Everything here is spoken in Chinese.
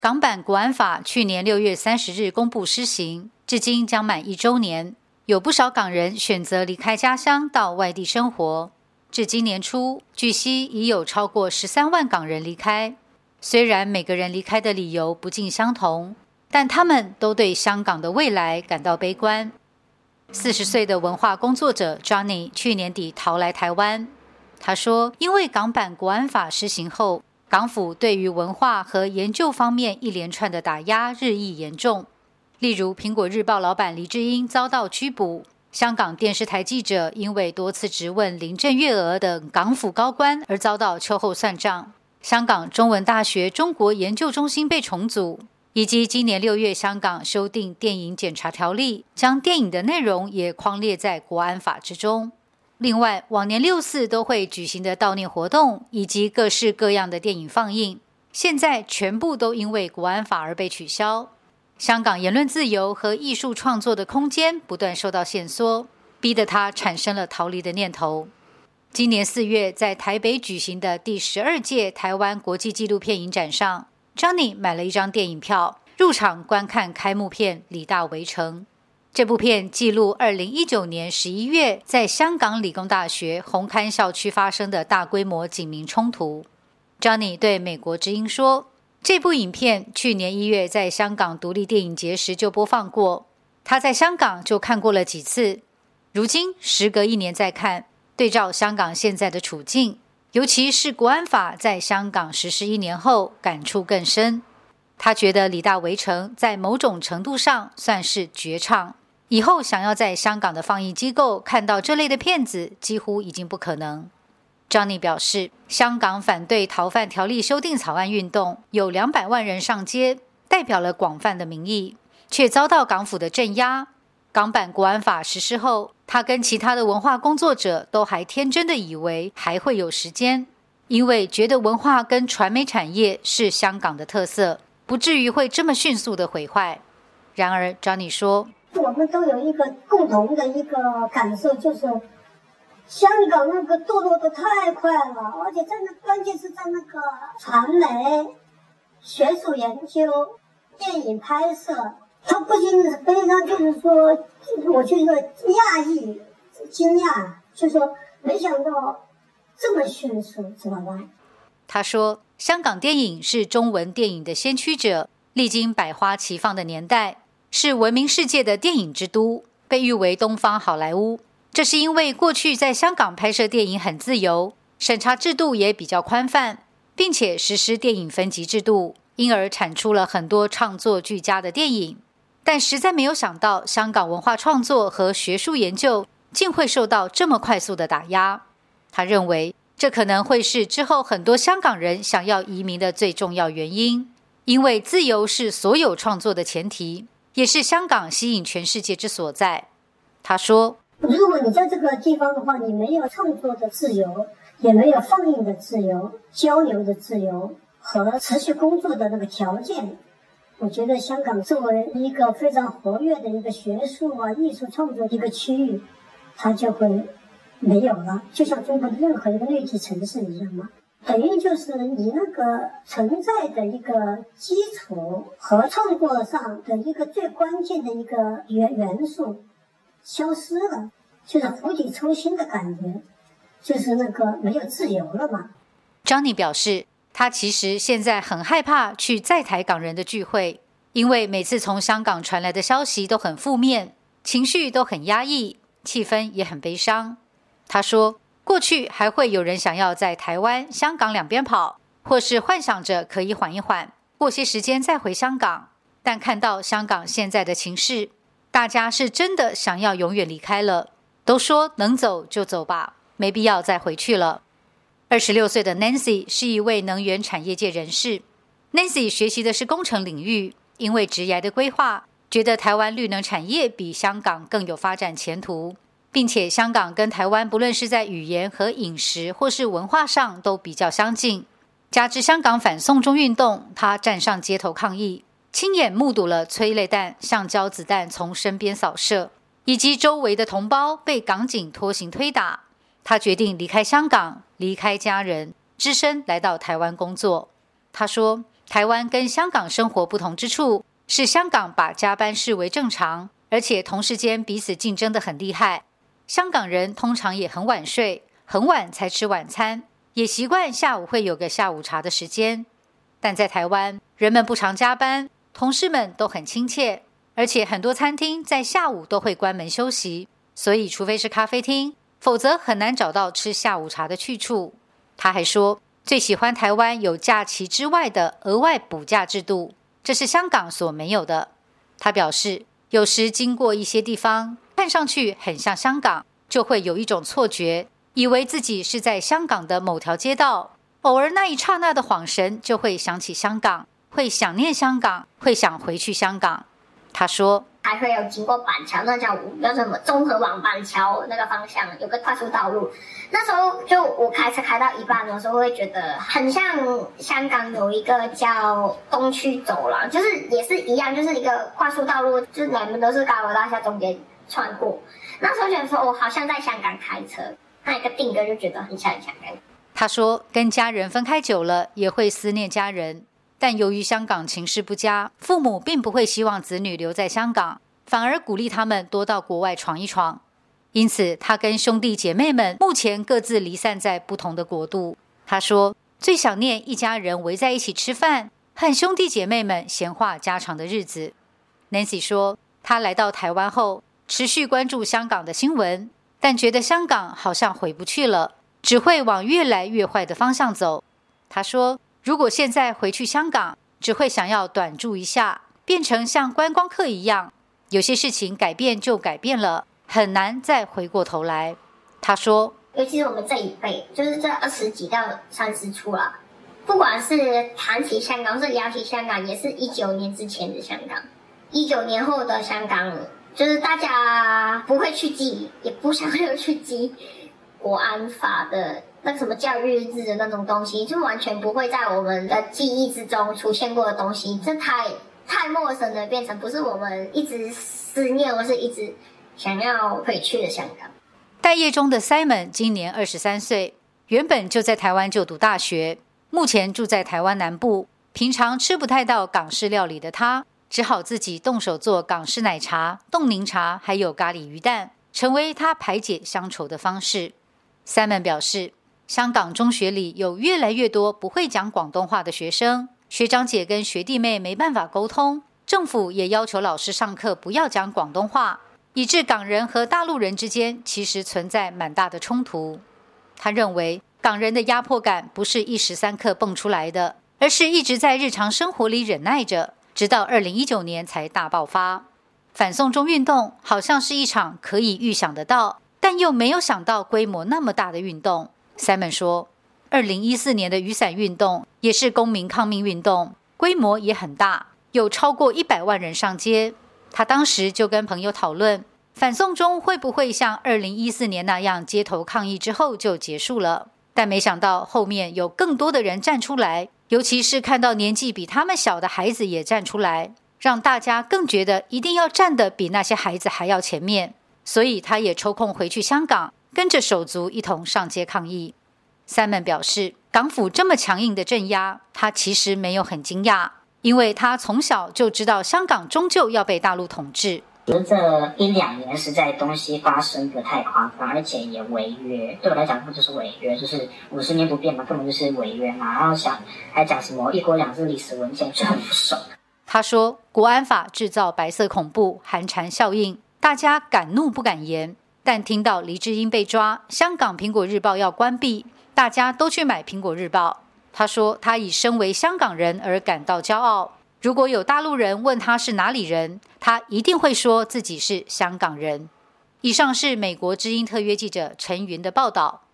港版国安法去年6月30日公布施行，至今将满1周年，有不少港人选择离开家乡到外地生活。至今年初，据悉已有超过13万港人离开。虽然每个人离开的理由不尽相同，但他们都对香港的未来感到悲观。40岁的文化工作者 Johnny 去年底逃来台湾。他说，因为港版国安法施行后，港府对于文化和研究方面一连串的打压日益严重。例如，苹果日报老板黎智英遭到拘捕，香港电视台记者因为多次质问林郑月娥等港府高官而遭到秋后算账。香港中文大学中国研究中心被重组，以及今年6月香港修订电影检查条例，将电影的内容也匡列在国安法之中。另外，往年6·4都会举行的悼念活动以及各式各样的电影放映，现在全部都因为国安法而被取消。香港言论自由和艺术创作的空间不断受到限缩，逼得他产生了逃离的念头。今年4月在台北举行的第12届台湾国际纪录片影展上， Johnny 买了一张电影票，入场观看开幕片《理大围城》。这部片记录2019年11月在香港理工大学红磡校区发生的大规模警民冲突。 Johnny 对美国之音说，这部影片去年1月在香港独立电影节时就播放过，他在香港就看过了几次，如今时隔1年再看，对照香港现在的处境，尤其是国安法在香港实施1年后，感触更深。他觉得《理大围城》在某种程度上算是绝唱，以后想要在香港的放映机构看到这类的片子几乎已经不可能。 Johnny 表示，香港反对逃犯条例修订草案运动有200万人上街，代表了广泛的民意，却遭到港府的镇压。港版国安法实施后，他跟其他的文化工作者都还天真的以为还会有时间，因为觉得文化跟传媒产业是香港的特色，不至于会这么迅速的毁坏。然而 Johnny 说， 我们都有一个共同的一个感受，就是香港那个堕落的太快了，而且关键是在那个传媒、学术研究、电影拍摄，它不仅是悲伤，就是说我就是讶异、惊讶，就是说没想到这么迅速，知道吧？ 他说，香港电影是中文电影的先驱者，历经百花齐放的年代，是闻名世界的电影之都，被誉为东方好莱坞。这是因为过去在香港拍摄电影很自由，审查制度也比较宽泛，并且实施电影分级制度，因而产出了很多创作俱佳的电影。但实在没有想到，香港文化创作和学术研究竟会受到这么快速的打压。他认为，这可能会是之后很多香港人想要移民的最重要原因，因为自由是所有创作的前提，也是香港吸引全世界之所在。他说， 如果你在这个地方的话，你没有创作的自由，也没有放映的自由、交流的自由和持续工作的那个条件，我觉得香港作为一个非常活跃的一个学术艺术创作的一个区域，它就会没有了，就像中国的任何一个内地城市一样嘛。等于就是你那个存在的一个基础和创作上的一个最关键的一个元素消失了，就是釜底抽薪的感觉，就是那个没有自由了嘛。 Johnny 表示，他其实现在很害怕去在台港人的聚会，因为每次从香港传来的消息都很负面，情绪都很压抑，气氛也很悲伤。他说，过去还会有人想要在台湾、香港两边跑，或是幻想着可以缓一缓，过些时间再回香港，但看到香港现在的情势，大家是真的想要永远离开了，都说能走就走吧，没必要再回去了。26岁的 Nancy 是一位能源产业界人士。Nancy 学习的是工程领域，因为职涯的规划，觉得台湾绿能产业比香港更有发展前途，并且香港跟台湾不论是在语言和饮食或是文化上都比较相近。加之香港反送中运动，他站上街头抗议，亲眼目睹了催泪弹、橡胶子弹从身边扫射，以及周围的同胞被港警拖行推打。他决定离开香港，离开家人，只身来到台湾工作。他说， 台湾跟香港生活不同之处是，香港把加班视为正常，而且同事间彼此竞争得很厉害。香港人通常也很晚睡，很晚才吃晚餐，也习惯下午会有个下午茶的时间。但在台湾，人们不常加班，同事们都很亲切，而且很多餐厅在下午都会关门休息，所以除非是咖啡厅，否则很难找到吃下午茶的去处。他还说，最喜欢台湾有假期之外的额外补假制度，这是香港所没有的。他表示，有时经过一些地方，看上去很像香港，就会有一种错觉，以为自己是在香港的某条街道，偶尔那一刹那的恍神，就会想起香港，会想念香港，会想回去香港。他说， 还会有经过板桥，那叫什么中和往板桥那个方向有个快速道路，那时候就我开车开到一半的时候，会觉得很像香港有一个叫东区走廊，就是也是一样，就是一个快速道路，就是两边都是高楼大厦中间穿过。那时候觉得说，我好像在香港开车，那一个定格就觉得很像香港。 他说，跟家人分开久了，也会思念家人。但由于香港情势不佳，父母并不会希望子女留在香港，反而鼓励他们多到国外闯一闯。因此，他跟兄弟姐妹们目前各自离散在不同的国度。他说，最想念一家人围在一起吃饭，和兄弟姐妹们闲话家常的日子。Nancy 说，他来到台湾后，持续关注香港的新闻，但觉得香港好像回不去了，只会往越来越坏的方向走。他说，如果现在回去香港，只会想要短住一下，变成像观光客一样，有些事情改变就改变了，很难再回过头来。他说， 尤其是我们这一辈，就是这20几到30出了，不管是谈起香港，是聊起香港，也是19年之前的香港，19年后的香港，就是大家不会去记，也不想要去记国安法的那个什么教育日的那种东西，就完全不会在我们的记忆之中出现过的东西，这太陌生了，变成不是我们一直思念或是一直想要回去的香港。 待业中的 Simon 今年23岁，原本就在台湾就读大学，目前住在台湾南部，平常吃不太到港式料理的他，只好自己动手做港式奶茶、冻柠茶，还有咖喱鱼蛋，成为他排解乡愁的方式。Simon 表示，香港中学里有越来越多不会讲广东话的学生，学长姐跟学弟妹没办法沟通，政府也要求老师上课不要讲广东话，以致港人和大陆人之间其实存在蛮大的冲突。他认为，港人的压迫感不是一时三刻蹦出来的，而是一直在日常生活里忍耐着，直到2019年才大爆发。反送中运动好像是一场可以预想得到，但又没有想到规模那么大的运动。Simon 说，2014年的雨伞运动也是公民抗命运动，规模也很大，有超过100万人上街。他当时就跟朋友讨论，反送中会不会像2014年那样街头抗议之后就结束了，但没想到后面有更多的人站出来，尤其是看到年纪比他们小的孩子也站出来，让大家更觉得一定要站得比那些孩子还要前面。所以他也抽空回去香港，跟着手足一同上街抗议。Simon 表示，港府这么强硬的镇压，他其实没有很惊讶，因为他从小就知道香港终究要被大陆统治。 觉得这1-2年实在东西发生的太夸张，而且也违约，对我来讲，就是违约，就是50年不变嘛，根本就是违约嘛。然后还讲什么1国2制历史文件，就很不爽。 他说，国安法制造白色恐怖、寒蝉效应，大家敢怒不敢言。但听到黎智英被抓，香港苹果日报要关闭，大家都去买苹果日报。他说，他以身为香港人而感到骄傲。如果有大陆人问他是哪里人，他一定会说自己是香港人。以上是美国之音特约记者陈云的报道。